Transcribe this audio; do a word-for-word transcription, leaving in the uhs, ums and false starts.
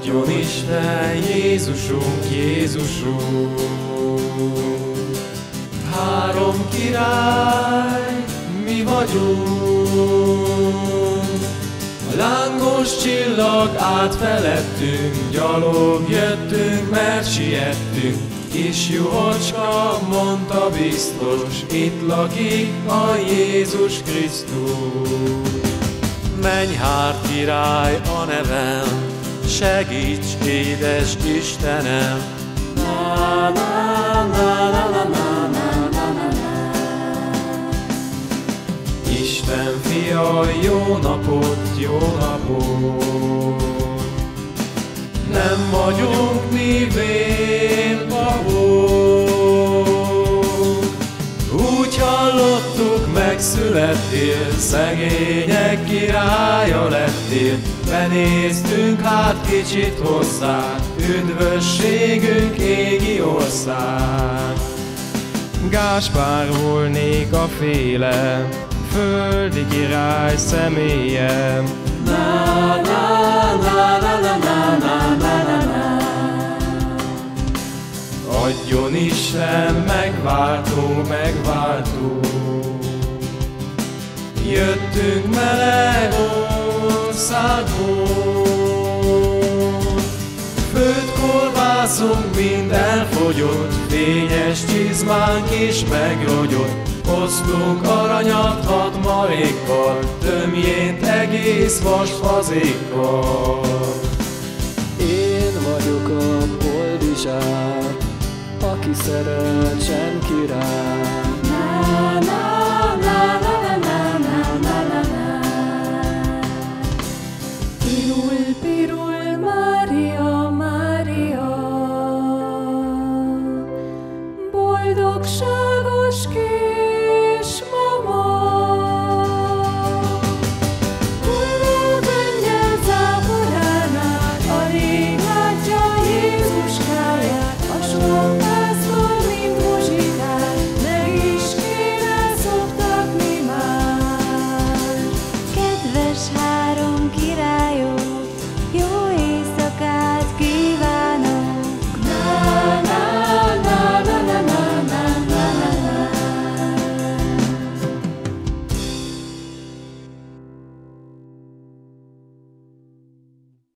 Adjon Isten, Jézusunk, Jézusunk. Három király mi vagyunk, a lángos csillag át felettünk, gyalog jöttünk, mert siettünk. Kis juhocska mondta biztos, itt lakik a Jézus Krisztus. Mennyhár király a nevem, segíts, édes Istenem! Na, na, na, na, na, na, na, na, na. Isten fia, jó napot, jó napot! Nem vagyunk mi vénpapok, úgy hallottuk, megszülettél, szegények királya lettél. Benéztünk hát kicsit hozzád, üdvösségünk égi ország. Gáspár volnék a féle, földi király személye. Na, na, na, na, na, na, na, na, na, na. Adjon Isten, megváltó, megváltó. Jöttünk meleg országból, főtt kolbászunk mind elfogyott, fényes csizmánk is megrogyott. Hoztunk aranyat hat marékkal, tömjént egész vasfazékkal. Én vagyok a boldizsák, aki szeret senki rám.